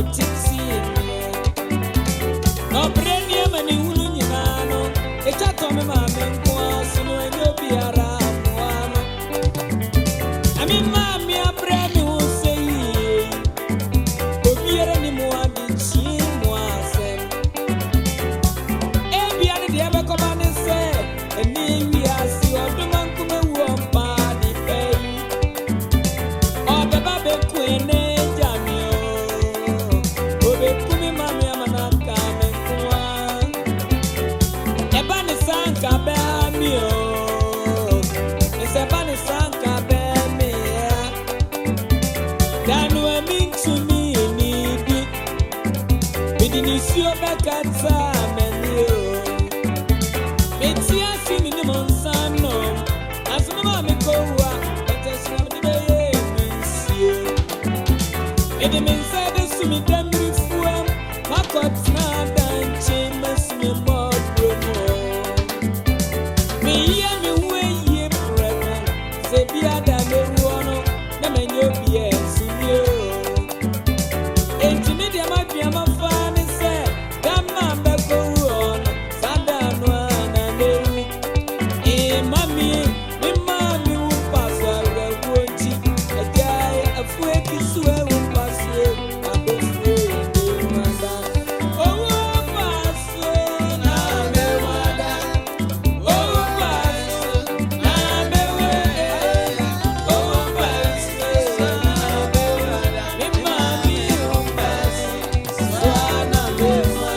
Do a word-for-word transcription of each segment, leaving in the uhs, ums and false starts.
titi no breni mani hunu nyinano echa to me ma me nko asunu enyo biara moano ami ma mi abre mi hu sei obiere ni mo adi chi mo asem e biara de be ko ba ne se eni wi asi oduma nkume wu ompa di pei o be ba be ku ene jamio o be ku mi ma mi amana ka me kwa e ba ne sanka be mi o e se ba ne sanka be mi ya danu e min to me ni bi bidini si o be kata me ni o Metia si mi ni monsano asuma ma me kowa etesha me de ye mensie ede men se de sumi demri fuam makotra danche mesme mo promo me ye me we ye prema se bia da me wono na me nyo bia sinyo enti me de ma bia ma fa ni se dam na be ko wono sada no Mami, mi mami u pasa rewoji, ajai afue kiswe u pase, abese ni wada. Oh paso na me wada, oh paso na me wada, oh paso na me wada. Mi mami u pase, na me wada.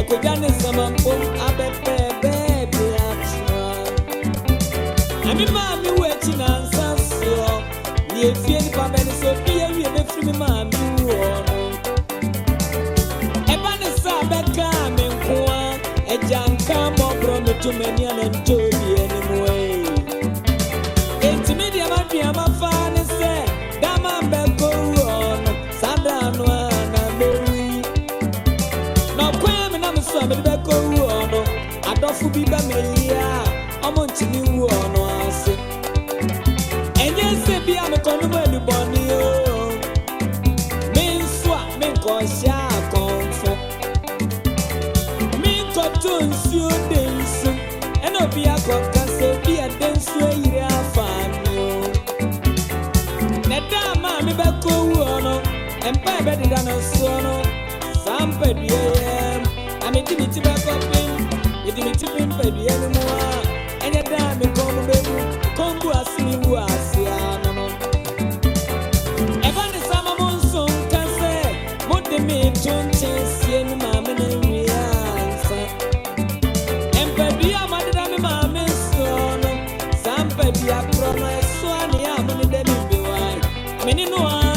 kujane sama mpom abepe baby atwa ami mami wechi na nsaso ni efie ni pa beni so bi ewi e be free me mami wo no eba ne sa beka me nkoa ejanka mo bro me to mani ana njobi anymore enti media ma bia ma fa ne se dama beko wo no sada no ana mewi no kwa me na me so me beko wo no adofu bi ba melia omo ntini wo no ase enye se bia me kono ma du boni o me nso me ko sha konfo me ko tunsu densu eno bia ko kase bia densu ire afani o ne dama me beko wo no empa be de da no so no sampa diem ami ti ti beko pim e ti ti pim pa diem mo a enye dama ko mo bebu kongu asini wo asia no no eba ni sama monso kase mo de me tonche sie ni mama na wiansa empa bia ma de da me mama so no sampa bia pro no so ani a mo ni de mi bi wai amini no